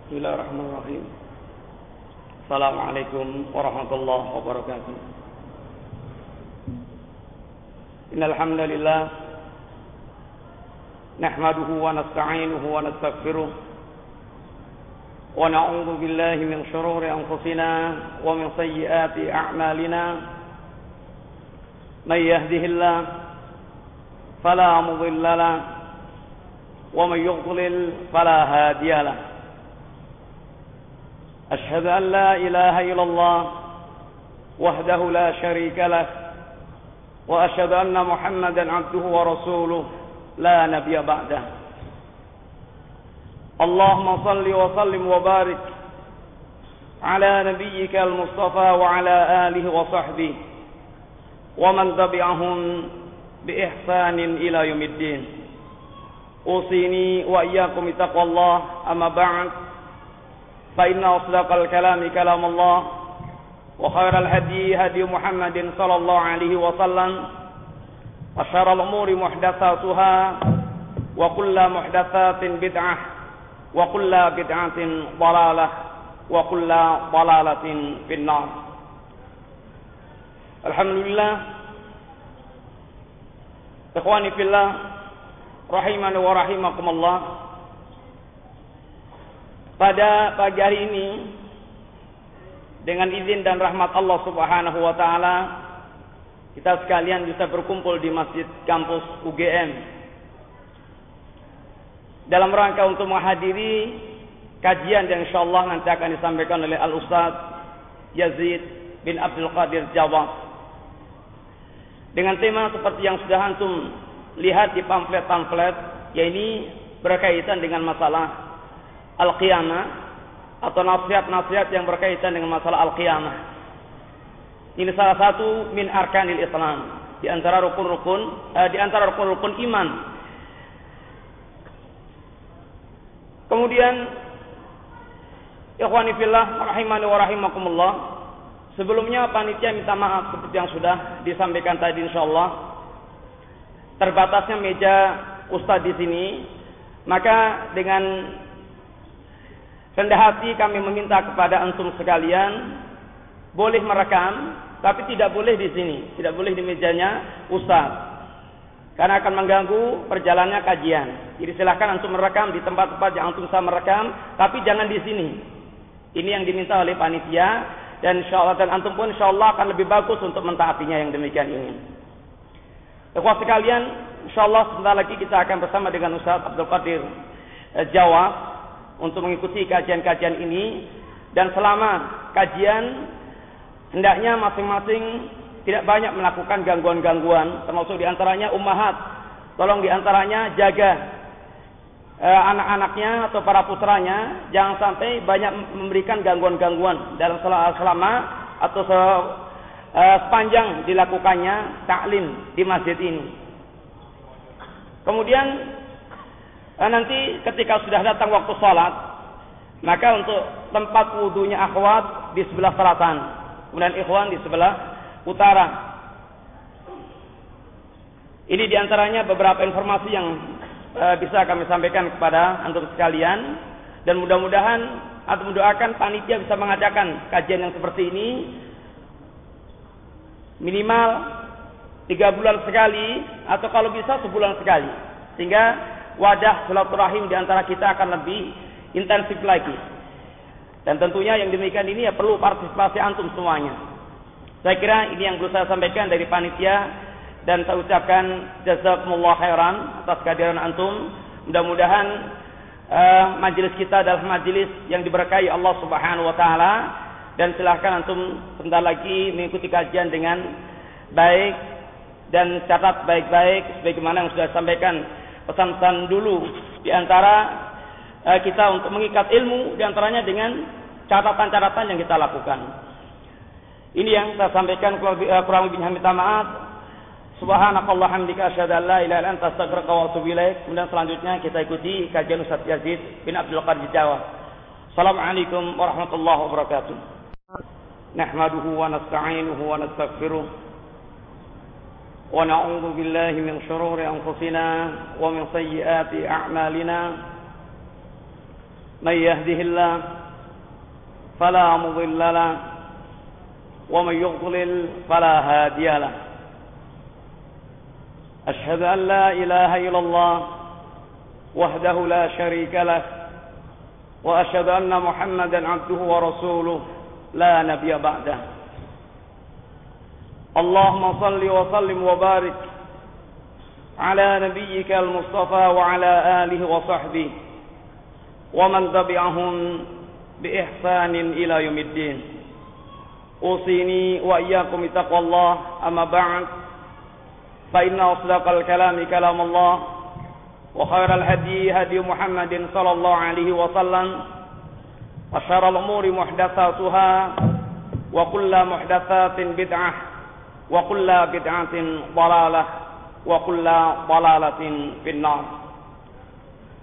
Bismillahirrahmanirrahim. Assalamualaikum warahmatullahi wabarakatuh. Innal hamdalillah nahmaduhu wa nasta'inuhu wa nastaghfiruh wa na'udzu billahi min shururi anfusina wa min sayyiati a'malina. May yahdihillahu fala mudilla lahu wa may yudlil fala hadiya lahu. أشهد أن لا إله إلا الله وحده لا شريك له وأشهد أن محمدا عبده ورسوله لا نبي بعده. اللهم صل وسلم وبارك على نبيك المصطفى وعلى آله وصحبه ومن تبعهم بإحسان إلى يوم الدين. أوصيني وإياكم بتقوى الله. أما بعد فإن أصدق الكلام كلام الله وخير الهدي هدي محمد صلى الله عليه وسلم وشر الأمور محدثاتها وكل محدثات بدعة وكل بدعة ضلالة وكل ضلالة في النار. Alhamdulillah, ikhwani fillah rahimani wa rahimakumullah. Pada pagi hari ini, dengan izin dan rahmat Allah Subhanahu wa taala, kita sekalian bisa berkumpul di Masjid Kampus UGM dalam rangka untuk menghadiri kajian yang insyaallah nanti akan disampaikan oleh Al-Ustaz Yazid bin Abdul Qadir Jawa, dengan tema seperti yang sudah antum lihat di pamflet-pamflet, yaitu berkaitan dengan masalah Al-Qiyamah atau nasihat-nasihat yang berkaitan dengan masalah Al-Qiyamah. Ini salah satu min arkanil Islam, di antara rukun-rukun iman. Kemudian ikhwani fillah rahimani wa rahimakumullah, sebelumnya panitia minta maaf seperti yang sudah disampaikan tadi insyaallah. Terbatasnya meja ustaz di sini, maka dengan rendah hati kami meminta kepada antum sekalian boleh merekam, tapi tidak boleh di sini, tidak boleh di mejanya ustaz, karena akan mengganggu perjalanannya kajian. Jadi silakan antum merekam di tempat-tempat yang antum bisa merekam, tapi jangan di sini. Ini yang diminta oleh panitia, dan insyaallah dan antum pun insyaallah akan lebih bagus untuk mentaatinya yang demikian ini. Ikhwah sekalian, insyaallah sebentar lagi kita akan bersama dengan Ustaz Abdul Qadir Jawa untuk mengikuti kajian-kajian ini, dan selama kajian hendaknya masing-masing tidak banyak melakukan gangguan-gangguan, termasuk diantaranya ummahat, tolong diantaranya jaga anak-anaknya atau para putranya, jangan sampai banyak memberikan gangguan-gangguan dalam selama atau sepanjang dilakukannya taklim di masjid ini. Kemudian nanti ketika sudah datang waktu sholat, maka untuk tempat wudunya akhwat di sebelah selatan, kemudian ikhwan di sebelah utara. Ini diantaranya beberapa informasi yang bisa kami sampaikan kepada antum sekalian, dan mudah-mudahan atau mendoakan panitia bisa mengadakan kajian yang seperti ini minimal 3 bulan sekali, atau kalau bisa sebulan sekali, sehingga wadah silaturahim di antara kita akan lebih intensif lagi. Dan tentunya yang demikian ini ya perlu partisipasi antum semuanya. Saya kira ini yang perlu saya sampaikan dari panitia, dan saya ucapkan jazakumullah khairan atas kehadiran antum. Mudah-mudahan majelis kita adalah majelis yang diberkahi Allah Subhanahu wa taala, dan silakan antum sebentar lagi mengikuti kajian dengan baik, dan catat baik-baik sebagaimana yang sudah disampaikan pesan-pesan dulu di antara kita untuk mengikat ilmu, di antaranya dengan catatan-catatan yang kita lakukan. Ini yang saya sampaikan, kurang lebihnya minta maaf. Subhanakallah hamdika asyhadu an la ilaha illa anta astaghfiruka wa atubu ilaik. Kemudian selanjutnya kita ikuti kajian Ustaz Yazid bin Abdul Qadir Jawa. Assalamualaikum warahmatullahi wabarakatuh. Nahmaduhu wa nasta'inuhu wa nastaghfiruh. ونعوذ بالله من شرور أنفسنا ومن سيئات أعمالنا من يهده الله فلا مضل له ومن يضلل فلا هادي له أشهد أن لا إله إلا الله وحده لا شريك له وأشهد أن محمدا عبده ورسوله لا نبي بعده اللهم صل وسلم وبارك على نبيك المصطفى وعلى آله وصحبه ومن تبعهم بإحسان إلى يوم الدين أوصيني وإياكم بتقوى الله أما بعد فإن أصدق الكلام كلام الله وخير الهدي هدي محمد صلى الله عليه وسلم وشر الأمور محدثاتها وكل محدثات بدعة وكل بدعة ضلالة وكل ضلالة في النار.